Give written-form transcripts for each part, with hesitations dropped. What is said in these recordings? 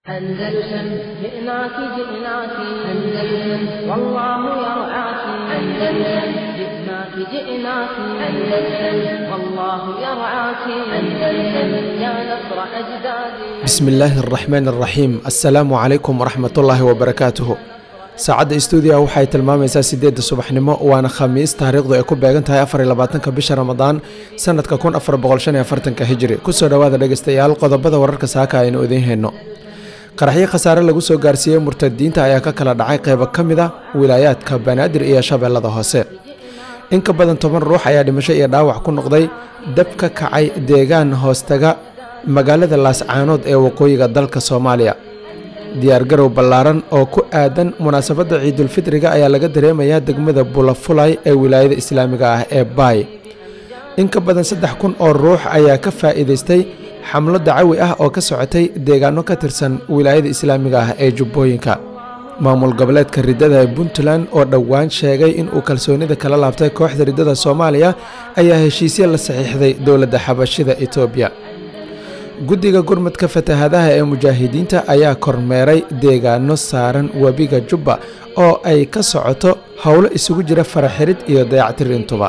أندلسن جئناك جئناك أندلسن والله يرعاك أندلسن جئناك جئناك أندلسن والله يرعاك أندلسن يا نصر أجدادي بسم الله الرحمن الرحيم السلام عليكم ورحمة الله وبركاته saacadda stuudiga waxay tilmaamaysaa 8 subaxnimo waana khamiis taariikhdu ay ku beegan tahay 24 bisha Ramadaan sanadka 1445 hijri kusoo dhawaada dhageystayaal qodobada wararka saaka aynu idin hayno qaraxyo khasaare lagu soo gaarsiiyay murtadiinta ayaa ka kala dhacay qayb ka mid ah wilaayadka Banaadir iyo Shabeellada Hoose in ka badan 10 ruux ayaa dhimashay iyo dhaawac ku noqday dab ka kacay deegaan hoostaga magaalada Laascaanood ee waqooyiga dalka Soomaaliya diyaargarow ballaaran oo ku aadan munaasabadda Ciidul Fitriga ayaa laga dareemayaa degmada Bulafulay ee wilaayada Islaamiga ah ee Baay in ka badan 3,000 oo ruux ayaa ka faa'iideystay xamlo dacawi ah oo ka socotay deegaano ka tirsan wilaayada Islaamiga ah ee Jubbooyinka maamul goboleedka ridada ee Puntland oo dhawaan sheegay in uu kalsoonida kala laabtay kooxda ridada Soomaaliya ayaa heshiisyo la saxiixday dowladda Xabashida Itoobiya guddiga gurmadka fatahaadaha ee mujaahidiinta ayaa kormeeray deegaano saaran webiga Jubba oo ay ka socoto howlo isugu jira faraxirid iyo dayactir intuba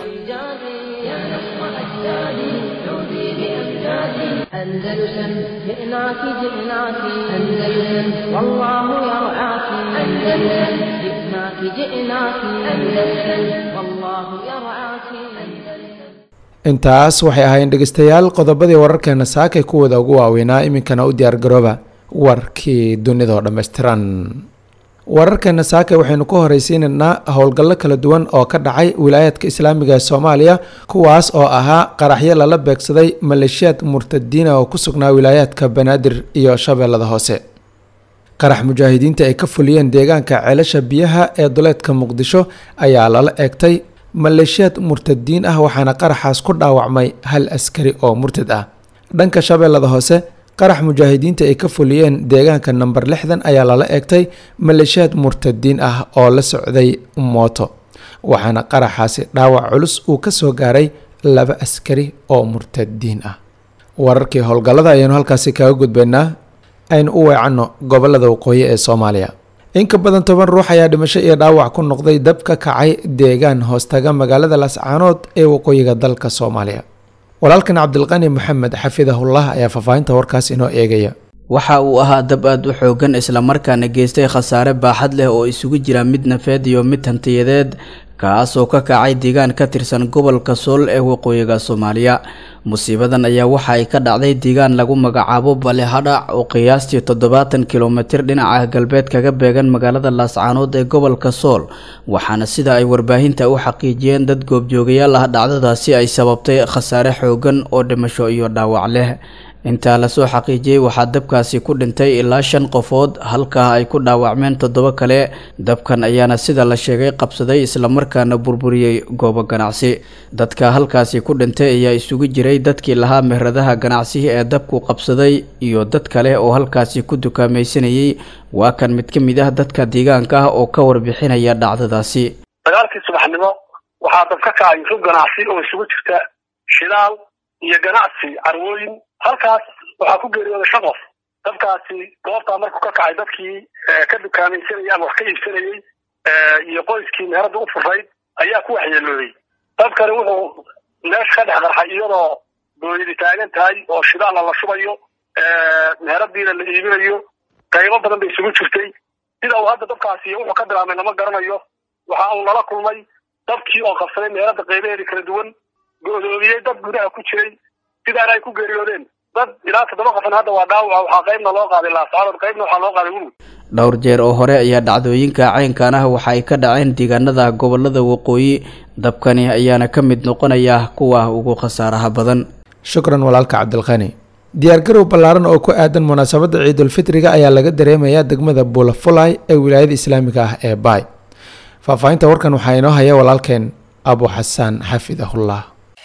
أندلسن جئناك جئناك أندلسن والله يرعاك أندلسن جئناك جئناك أندلسن والله يرعاك intaas waxay ahaayeen dhageystayaal qodobadii wararkeena saakay kuwada ugu waaweynaa iminkana u diyaar garooba warkii dunida oo dhammaystiran wararkeena saakay waxaynu ku horeysiinaynaa howlgallo kala duwan oo ka dhacay wilaayadka islaamiga ee Soomaaliya kuwaas oo ahaa qaraxyo lala beegsaday maleeshiyad murtadiin oo ku sugnaa wilaayadka Banaadir iyo Shabeellada Hoose qarax mujaahidiinta ay ka fuliyeen deegaanka ceelasha biyaha ee duleedka Muqdisho ayaa lala eegtay maleeshiyad murtadiin ah waxaana qaraxaas ku dhaawacmay hal askari oo murtad ah dhanka Shabeellada Hoose qarax mujaahidiinta ay ka fuliyeen deegaanka number 60 ayaa lala eegtay maleeshiyad murtadiin ah oo la socday mooto waxaana qaraxaasi dhaawac culus uu ka soo gaaray 2 askari oo murtadiin ah wararkii howlgallada ayaynu halkaasi kaga gudbaynaa aynu u weecanno gobolada waqooyi ee Soomaaliya in ka badan 10 ruux ayaa dhimashay iyo dhaawac ku noqday dab ka kacay deegaan hoostaga magaalada Laascaanood ee waqooyiga dalka Soomaaliya walaalkan Cabdilqani Maxamed xafidahullah ayaa faafahinta warkaas inoo eegaya waxa uu ahaa dab aad u xoogan isla markaana geystay khasaare baaxad leh oo isugu jira mid nafeed iyo mid hantiyadeed kaas oo ka kacay deegaan ka tirsan gobolka Sool ee waqooyiga Soomaaliya musiibadan ayaa waxa ay ka dhacday deegaan lagu magacaabo Balehadhac oo qiyaastii 70 kilomitir dhinaca galbeed kaga beegan magaalada Laascaanood ee gobolka Sool waxaana sida ay warbaahinta u xaqiijiyeen dad goobjoogayaal ah dhacdadaasi ay sababtay khasaare xoogan oo dhimasho iyo dhaawac leh inta la soo xaqiijiyay waxa dabkaasi ku dhintay ilaa 5 qofood halka ay ku dhaawacmeen 7 kale dabkan ayaana sida la sheegay qabsaday isla markaana burburiyay goobo ganacsi dadka halkaasi ku dhintay ayaa isugu jiray dadkii lahaa meheradaha ganacsi ee dabku qabsaday iyo dad kale oo halkaasi ku dukaamaysanayay waa kan mid ka mid ah dadka deegaanka ah oo ka warbixinaya dhacdadaasi dagaalkii subaxnimo waxa dab ka kacay rug ganacsi oo isugu jirta shidaal iyo ganacsi carwooyin halkaas waxaa ku geeriyooday 5 qof dadkaasi goobta markuu ka kacay dadkii ka dukaamaysanayay ama wax ka iibsanayay iyo qoyskii meherada u furayd ayaa ku waxyeelooday dadkani wuxuu meesha ka dhex qarxay iyadoo dooyadi taagan tahay oo shidaal la shubayo meheradiina la iibinayo qaybo badan bay isugu jirtay sida uu hadda dadkaasi wuxuu ka bilaabmay lama garanayo waxa uu nala kulmay dadkii oo qabsaday meherada qaybaheeda kala duwan go'doomiyay dad gudaha ku jiray sidaan ay ku geeriyoodeen dad ilaa 7 qof hadda waa dhaawac waxa qaybna loo qaaday Laascaanood qaybna waxa loo qaaday Mudug dhowr jeer oo hore ayaa dhacdooyinka caynkan ah waxa ay ka dhaceen deegaanada gobolada waqooyi dabkani ayaana ka mid noqonaya kuwa ugu khasaaraha badan shukran walaalka Cabdilqani diyaargarow ballaaran oo ku aadan munaasabadda Ciidul Fitriga ayaa laga dareemayaa degmada Bulafulay ee wilaayada Islaamiga ah ee Baay faafahinta warkan waxa inoo haya walaalkeen Abu Xasan xafidahullah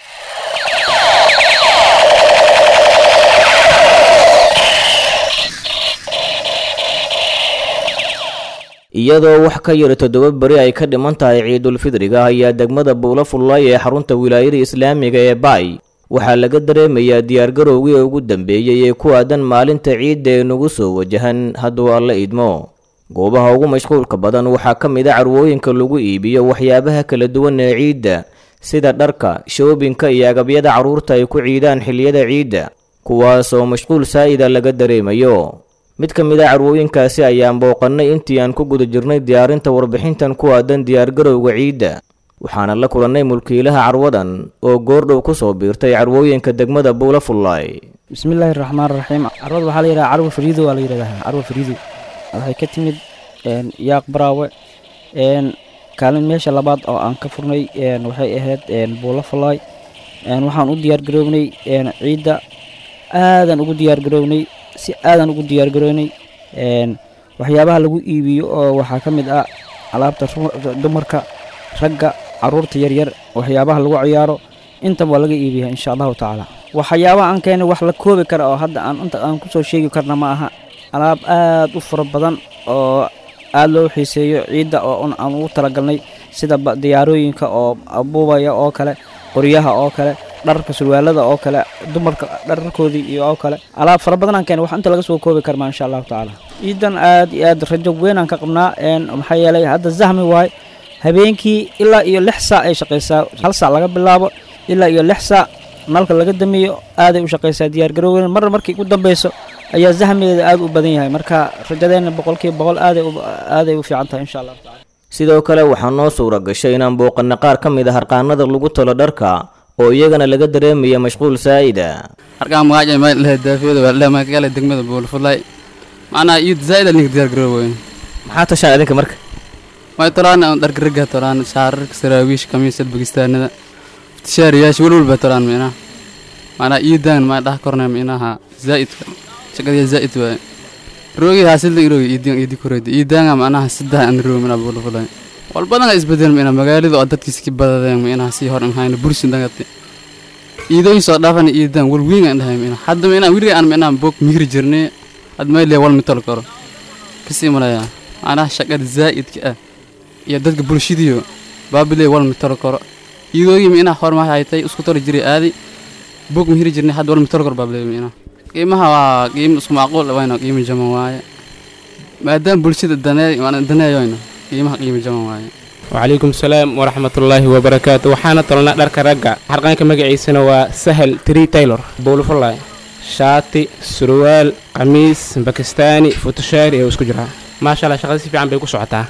iyadoo wax ka yar 7 bari ay ka dhiman tahay Ciidul Fitriga ayaa degmada Bulafulay ee xarunta wilaayada Islaamiga ee Baay waxaa laga dareemayaa diyaargarowgii ugu dambeeyey ee ku aadan maalinta ciidda ee nagu soo wajahan hadduu alla idmo. goobaha ugu mashquulka badan waxaa ka mid a carwooyinka lagu iibiyo waxyaabaha kala duwan ee ciidda sida dharka, shoobinka iyo agabyada carruurta ay ku ciidaan xilliyada ciidda, kuwaas oo mashquul saa'ida laga dareemayo. mid ka mid a carwooyinkaasi ayaan booqannay intii aan ku guda jirnay diyaarinta warbixintan ku aadan diyaargarowga ciidda, waxaana la kulannay mulkiilaha carwadan oo goordhow ku soo biirtay carwooyinka degmada Buulafullaay. bismillaahi raxmaani raxiim. carwada waxaa la yidhaha carwo fariido waa la yidhahdaa. carwo fariido waxay ka timid yaaq baraawe. kaalin meesha labaad oo aan ka furnay waxay ahayd Buulafullaay. waxaan u diyaargarownay ciidda aadan ugu diyaargarownay si aadan ugu diyaargarownay waxyaabaha lagu iibiyo oo waxaa ka mid ah alaabta dumarka, ragga, carruurta yaryar, waxyaabaha lagu ciyaaro intaba waa laga iibiyaa insha allahu tacaala. waxyaabaha aan keenay wax la koobi kara oo hadda aan kusoo sheegi karna ma aha. alaab aad u fara badan oo aad loo xiiseeyo ciidda oo aan ugu talagalnay sida diyaarooyinka oo abuubaya oo kale, qoryaha oo kale, dharka surwaalada oo kale, dumarka dharkoodii iyo oo kale. alaab fara badan aan keenay wax inta laga soo koobi karma insha allahu tacaala. ciidan aad iyo aad rajo weyn aan ka qabnaa maxaa yeelay hadda zahmi waay. habeenkii ilaa iyo 6 saac ay shaqaysaa. 1 saac laga bilaabo ilaa iyo 6 saac nalka laga dameeyo aaday u shaqaysaa diyaargarowga. markii ugu dambayso ayaa zahmigeeda aad u badan yahay. marka rajadeena 100% aaday u fiican tahay insha Allah taala. sidoo kale waxaa noo suura gashay inaan booqanno qaar ka mid ah harqaanada lagu talo dharka oo iyagana laga dareemaya mashquul saa'ida. harqaan magacay ma leh daafiyada waa leh magaalada degmada Buulafullaay. macnaa iid zaa'id aan diyaargaroway. maxaa tashaa idinka marka? way talaan dharka ragga talaan shaararka saraawiish kamiisad bagistaanada tishaariyaasha walwalba talaan meena. macnaa iidan ma dhax kornaa meenaha zaa'idka shaqada zaa'id waa roogi haasil roogi iidi koreed iidanga macnaha 3 aan roomina Buulafullaay. walbadana isbedel meena magaalada oo dadkiisa ka badadeen meena si hor in hayna bursi dagate iidooyin soo dhaafan iidan wal weyn aan dhahay meena hadda meena wiriga aan meena book mihir jirnay had ma ilaa wal mital karo kasi malaya macnaha shaqada zaa'idka ah iyo dadka bulshadiyo baabile wal mital karo iidooyin meena hor ma haytay isku tar jiray aadi book mihir jirnay had wal mital karo baabile meena qiimaha waa qiimo isku macquul wayna qiimo jaman waaye maadaama bulshada daneeyoyna qiimo jaman waaye. وعليكم السلام ورحمة الله وبركاته. وحنا طلنا درك رجع حرقان كما جيسنا وسهل تري تايلور بولفلاي شاتي سروال قميص باكستاني فوتوشاري وسكجرها ما شاء الله شغال سيف عن بيكو سعتها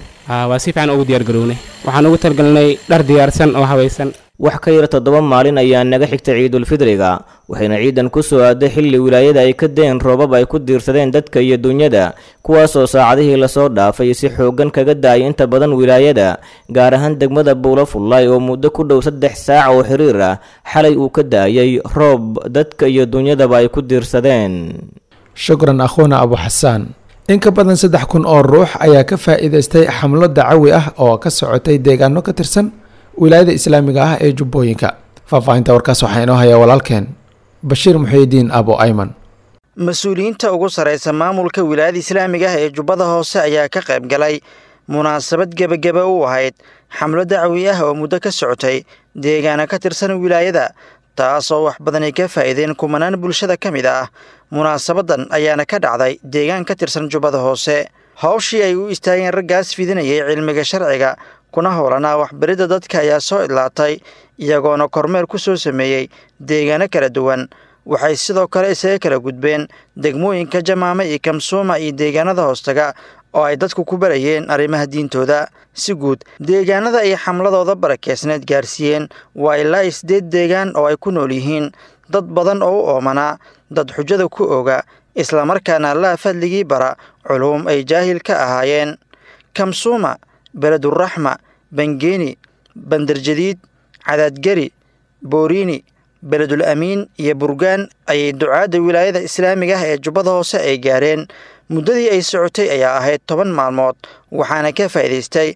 وسيف عن أودي أرجلوني وحنا قلت لقلني در ديارسن أو هويسن. wax ka yar 7 maalin ayaa naga xigta Ciidul Fidriga waxayna ciidan ku soo aaday xilli wilaayada ay ka deen roobab ay ku diirsadeen dadka iyo dunyada kuwaas oo saacadihii la soo dhaafay si xoogan kaga daayay inta badan wilaayada gaar ahaan degmada Buulafullaay oo muddo ku dhow 3 saac oo xiriir ah xalay uu ka daayay roob dadka iyo dunyada ay ku diirsadeen. shukran akhuuna Abu Xasaan. in ka badan 3,000 oo ruux ayaa ka faa'iideystay xamlo dacawi ah oo ka socotay deegaano ka tirsan wilaayada islaamiga ah ee Jubbooyinka. faahfaahinta warkaas waxaa inoo haya walaalkeen Bashiir Muxyidiin Abu Ayman. mas-uuliyiinta ugu sareysa maamulka wilaayada islaamiga ah ee Jubbada Hoose ayaa ka qayb galay munaasabad gebagaba u ahayd xamlo dacawi ah oo muddo ka socotay deegaano ka tirsan wilaayada taasoo wax badan ay ka faa'iideen kumanaan bulshada ka mid ah. munaasabadan ayaana ka dhacday deegaan ka tirsan Jubbada Hoose. hawshii ay u istaageen raggaas fidinayay cilmiga sharciga kuna howlanaa waxbaridda dadka ayaa soo idlaatay iyagoona kormeer ku soo sameeyey deegaano kala duwan. waxay sidoo kale isaga kala gudbeen degmooyinka Jamaame iyo Kamsuuma iyo deegaanada hoostaga oo ay dadku ku barayeen arrimaha diintooda. si guud deegaanada ay xamladooda barakeysneed gaarsiiyeen waa ilaa 8 deegaan oo ay ku nool yihiin dad badan oo u oomanaa dad xujada ku oga isla markaana Allah fadligii bara culuum ay jaahil ka ahaayeen. Kamsuuma, Beledurrahma, Bangeeni, Bandarjadiid, Cadaadgari, Booriini, Beledul Amiin iyo Burgaan ayay ducaada wilaayada islaamiga ah ee Jubbada Hoose ay gaareen. muddadii ay socotay ayaa ahayd 10 maalmood waxaana ka faa'iideystay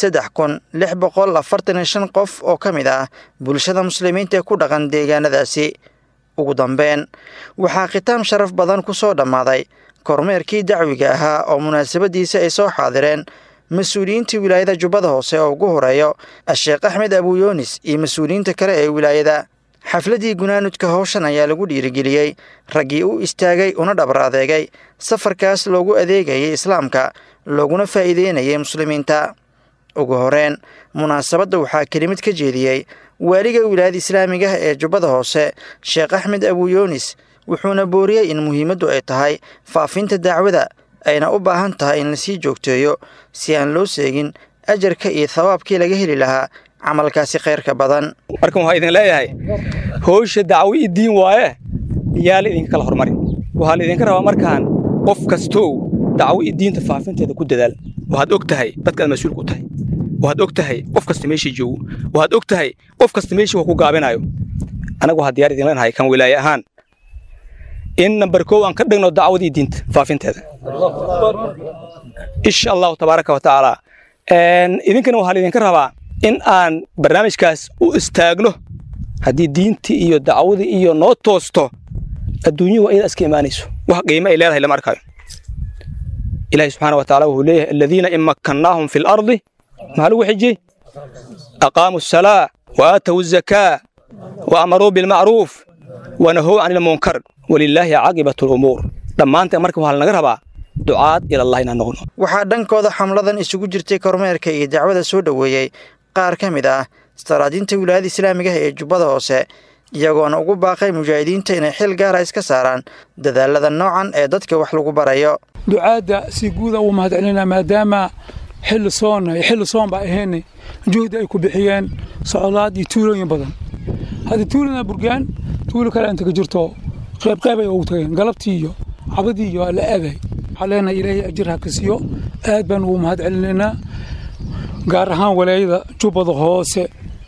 3,645 qof oo ka mid ah bulshada muslimiinta ku dhaqan deegaanadaasi. ugu dambeyn waxaa khitaam sharaf badan ku soo dhammaaday kormeerkii dacwiga ahaa oo munaasabadiisa ay soo xaadireen mas-uuliyiinta wilaayada Jubbada Hoose oo ugu horeeyo Sheekh Axmed Abu Yunis iyo mas-uuliyiinta kale ee wilaayada. xafladii gunaanudka howshan ayaa lagu dhiirigeliyey raggii u istaagay una dhabar adeegay safarkaas loogu adeegayay islaamka looguna faa'iideynayay muslimiinta. ugu horeen munaasabadda waxaa kelimad ka jeediyey waaliga wilaayada islaamiga ee Jubbada Hoose Sheekh Axmed Abu Yoonis, wuxuuna booriyey in muhiimaddu ay tahay faafinta dacwada ayna u baahan tahay in la sii joogteeyo si aan loo seegin ajarka iyo thawaabkii laga heli lahaa camalkaasi khayrka badan. markan waxaa idin leeyahay howsha dacwo iyo diin waaye yaa la idinka kala hormarin. waxaa la idinka rabaa markaan qof kastoo dacwo iyo diinta faafinteeda ku dadaal. waxaad og tahay dadkaad mas-uulka u tahay, waxaad og tahay qof kasta meeshii joogo, waxaad og tahay qof kasta meeshii wax ku gaabinayo. anagu waxaa diyaar idin leenahay kan wilaaye ahaan in number 1 aan ka dhigno dacwadii diinta faafinteeda insha Allah tabaaraka wa taala. idinkana waxaa idinka rabaa in aan barnaamijkaas u istaagno. haddii diintii iyo dacwadii iyo noo toosto adduunyadu waa iyada iska imaanayso, wax qiimo ay leedahay lama arkayo. ilaahay subxaanahu wa taala wuxuu leeyahay alladhiina in makkannaahum fi lardi maxaa lagu xijiyey aqaamu asalaa wa aatawu azakaa wa amaruu bilmacruuf wa nahuu cani ilmunkar walilaahi caaqibatu lumuur. dhammaanteen marka waxaa lanaga rabaa ducaad ilallahi inaan noqono. waxaa dhankooda xamladan isugu jirtay kormeerka iyo dacwada soo dhoweeyey qaar ka mid ah istaraatiinta wilaayada islaamiga ee Jubbada Hoose, iyagoona ugu baaqay mujaahidiinta inay xil gaara iska saaraan dadaalada noocan ee dadka wax lagu barayo. ducaada si guud ah u mahadcelinaa maadaama xil soon ba ahayn juhdi ay ku bixiyeen socdaad iyo tuulooyin badan. hadii tuulada burgaan tuulo kale inta ka jirto qayb ay ugu tageen galabtii iyo cabadii iyo la aaday. xaleena ilaahay ajir ha ka siiyo, aad baan ugu mahadcelinaynaa gaar ahaan walaayada Jubbada Hoose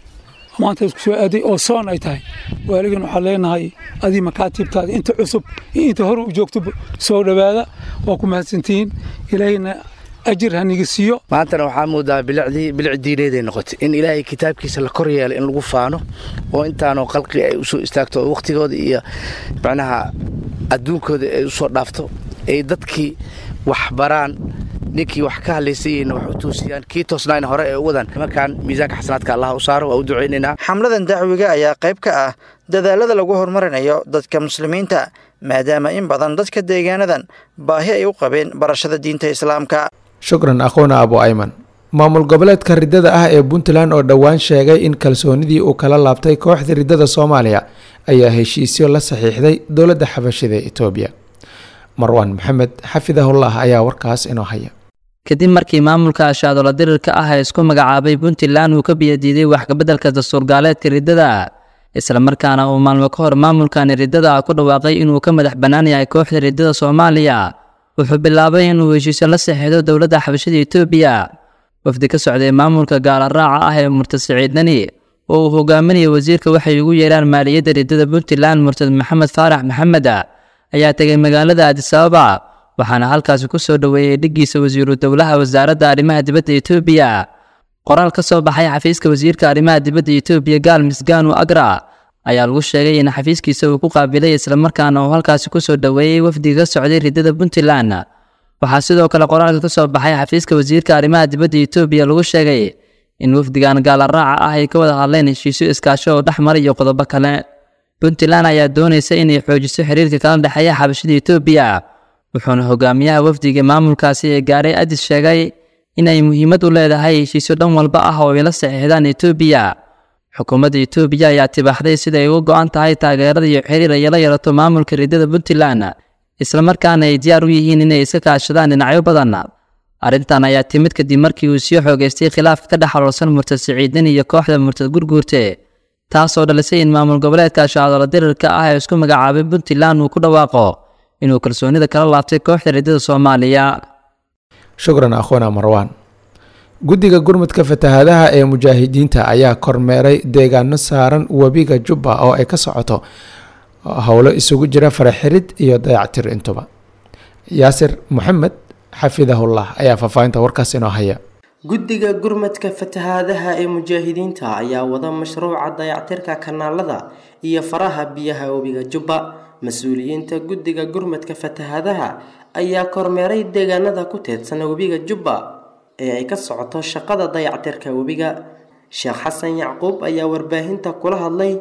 maanta isku soo aaday oo soon ay tahay. waaligan waxaa leenahay adii makaatibtaada inta cusub iyo inta hore u joogto soo dhawaada, waa ku mahadsantihiin. ilaahayna ajir ha niga siiyo. maantana waxaa moodaa bilic diineeday noqotay in ilaahay kitaabkiisa la kor yeelo in lagu faano oo intaanoo qalqi ay u soo istaagto oo waqtigooda iyo macnaha adduunkooda ay u soo dhaafto ay dadkii wax baraan. ninkii wax ka hadlaysayeen wax u toosiyaan kii toosnaan hore ee u wadan markaan miisaanka xasanaadka Allah u saaro waa u duceynaynaa. xamladan dacwiga ayaa qayb ka ah dadaalada lagu horumarinayo dadka muslimiinta maadaama in badan dadka deegaanadan baahi ay u qabeen barashada diinta islaamka. shukran aqoona Abu Ayman. maamul goboleedka ridada ah ee Puntland oo dhawaan sheegay in kalsoonidii uu kala laabtay kooxda ridada Soomaaliya ayaa heshiisyo la saxiixday dowladda xabashida ee Itoobiya. Marwan Maxamed xafidahullah ayaa warkaas inoo haya. kadib markii maamulka ashaadola dirirka ah ee isku magacaabay Puntland uu ka biyadiiday wax ka bedelka dastuurgaaleedka ridada, isla markaana uu maalmo ka hor maamulkan ridada ku dhawaaqay inuu ka madax bannaan yahay kooxda ridada Soomaaliya, wuxuu bilaabay inuu heshiisyo la saxiixdo dowladda xabashida Itoobiya. wafdi ka socday maamulka gaala raaca ah ee Murtad Saciid Dani oo uu hogaaminayay wasiirka waxay ugu yeeraan maaliyadda ridada Puntland Murtad Maxamed Faarax Maxamed ayaa tagay magaalada Addis Ababa, waxaana halkaas ku soo dhaweeyay dhigiisa wasiiru dowlaha wasaaradda arrimaha dibadda Itoobiya. qoraal ka soo baxay xafiiska wasiirka arrimaha dibadda Itoobiya Gaal Misgaanu Agra ayaa lagu sheegay in xafiiskiisa uu ku qaabilay isla markaana uu halkaas ku soo dhaweeyay wafdiga socday ridada Puntland. waxaa sidoo kale qoraalka ka soo baxay xafiiska wasiirka arrimaha dibadda Itoobiya lagu sheegay in wafdigan gaala raaca ah ay ka wada hadleen heshiisyo iskaasho oo dhexmaray iyo qodobo kale. Puntland ayaa doonaysa inay xoojiso xiriirka kala dhexeeya xabashida Itoobiya, wuxuuna hogaamiyaha wafdiga maamulkaasi ee gaaray Addis sheegay inay muhiimad u leedahay heshiisyo dhan walba ah oo ay la saxiixdaan Itoobiya. xukuumadda Itoobiya ayaa tibaaxday sida ay uga go'an tahay taageerada iyo xiriir ay la yeelato maamulka ridada Puntland, isla markaana ay diyaar u yihiin inay iska kaashadaan dhinacyo badan. arrintan ayaa timid kadib markii uu sii xoogaystay khilaafka ka dhex xaloolsan Murtad Saciid Dani iyo kooxda Murtad Gurguurte, taasoo dhalisay in maamul goboleedka ashaadola dirirka ah ee isku magacaabay Puntland uu ku dhawaaqo inuu kalsoonida kala laabtay kooxda ridada Soomaaliya. shukran aqoona Marwan. guddiga gurmadka fatahaadaha ee mujaahidiinta ayaa kormeeray deegaano saaran webiga Jubba oo ay ka socoto howlo isugu jira faraxirid iyo dayactir intuba. yaasir Maxamed xafidahullah ayaa faafahinta warkaas inoo haya. guddiga gurmadka fatahaadaha ee mujaahidiinta ayaa wada mashruuca dayactirka kanaalada iyo faraha biyaha webiga Jubba. mas-uuliyiinta guddiga gurmadka fatahaadaha ayaa kormeeray deegaanada ku teedsan webiga Jubba ee ay ka socoto shaqada dayactirka webiga. Sheekh Xasan Yacquub ayaa warbaahinta kula hadlay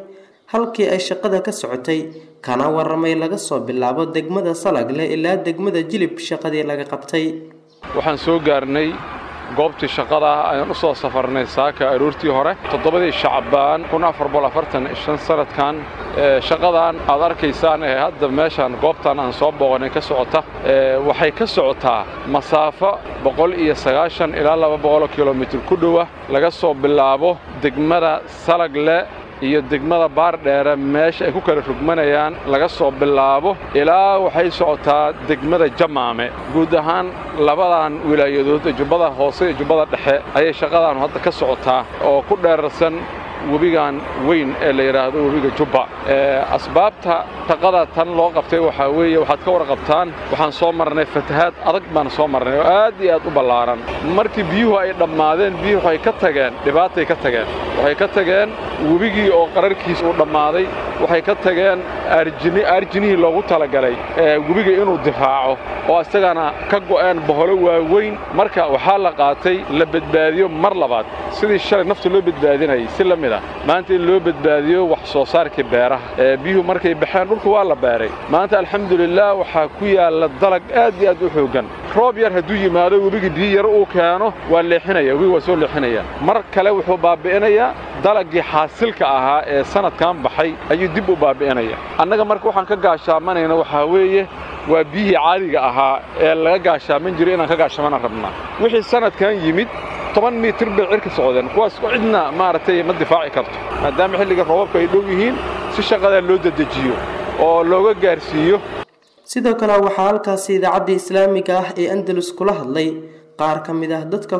halkii ay shaqada ka socotay kana waramay laga soo bilaabo degmada Salagle ilaa degmada Jilib shaqadii laga qabtay. waxaan soo gaarnay goobtii shaqada ayaan u soo safarnay saaka aroortii hore 7 Shacbaan 1445 sanadkan shaqadan aad arkaysaan ee hadda meeshan goobtan aan soo booqanay ka socota waxay ka socotaa masaafo 190 ilaa 200 kilomitir ku dhow laga soo bilaabo degmada Salagle iyo degmada Baardheere meesha ay ku kala rugmanayaan laga soo bilaabo ilaa waxay socotaa degmada Jamaame guud ahaan labadan wilaayadood Jubbada Hoose iyo Jubbada Dhexe ayay shaqadan hadda ka socotaa oo ku dheerarsan webigan weyn ee la yiraahdo webiga Jubba asbaabta shaqada tan loo qabtay waxa weeye waxaad ka warqabtaan waxaan soo marnay fatahaad adag baan soo marnay oo aad iyo aad u ballaaran markii biyuhu ay dhamaadeen biyuhu waxay ka tageen dhibaatay ka tageen waxay ka tageen webigii oo qararkiisa uu dhamaaday waxay ka tageen arjinihii loogu talagalay webiga inuu difaaco oo isagana ka go'een boholo waaweyn marka waxaa la qaatay la badbaadiyo mar labaad sidii shalay nafta loo badbaadinayay si la mid ah maanta in loo badbaadiyo wax soo saarka beeraha biyuhu markay baxeen dhulku waa la beeray maanta alxamdulillah waxaa ku yaala dalag aad iyo aad u xoogan roob yar hadduu yimaado webiga biyo yar uu keeno waa leexinaya webiga waa soo leexinaya mar kale wuxuu baabi'inayaa dalagii xaasilka ahaa ee sanadkan baxay ayuu dib u baabi'inaya annaga marka waxaan ka gaashaamanayna waxaa weeye waa biyihii caadiga ahaa ee laga gaashaaman jiray inaan ka gaashamana rabnaa wixii sanadkan yimid 10 mitir bay cirka socdeen kuwaas cidna maartay ma difaaci karto maadaama xilliga roobabka ay dhow yihiin si shaqada loo dedejiyo oo looga gaarsiiyo sidoo kale waxaa halkaasi idaacadda islaamiga ah ee Andalus kula hadlay qaar ka mid ah dadka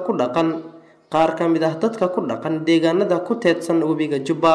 ku dhaqan deegaanada ku teedsan webiga Jubba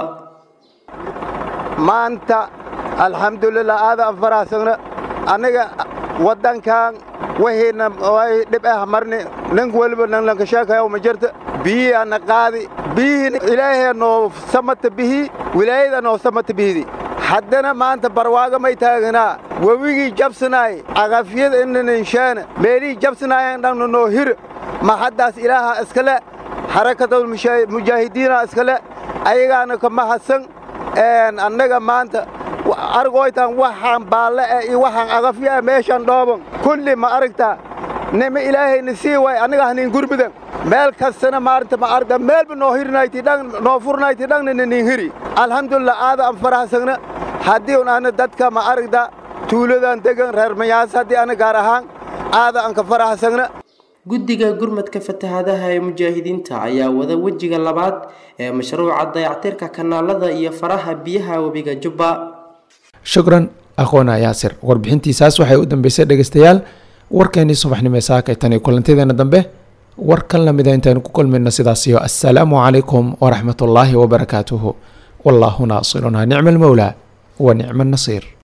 maanta alxamdulillah aada faraasana aniga wadankan wahina way dib ah marni nin walba nan ka sheekayo ma jirta biyi ana qaadi biyi ilaahay noo samata bihi wilaayada noo samata bihi haddana maanta barwaaga may taagnaa wabigi jabsanaay aqafiyada inna inshaana meeli jabsanaayeen dhan noo hir ma haddaas ilaaha iskale harakatul mujaahidiina iskale ayagaana ka mahadsan annaga maanta argoytan waxaan baalle iyo waxaan aqafiya meeshan dhooban kulli ma aragta nima ilaahay nisii way aniga hanin gurbidan meel kastana maarta ma arda meelba noo hirnayti dhan noo furnayti dhan nin hiri alxamdulillah aada aan faraxsana haddii aan dadka ma aragda tuuladan degan reer mayaas haddii aan gaar ahaan aada aan ka faraxsana guddiga gurmadka fatahaadaha ee mujaahidiinta ayaa wada wejiga labaad ee mashruuca dayactirka kanaalada iyo faraha biyaha webiga Jubba. shukran aqoona yaasir warbixintiisaas waxay u dambeysay dhageystayaal warkeenii subaxnimo ee saaka tan iyo kulantideena dambe war kan lamid ah intaanu ku kulmayno sidaas iyo assalaamu calaykum waraxmatullaahi wabarakaatuhu wallaahu naasiruna nicma almawlaa wa nicma annasiir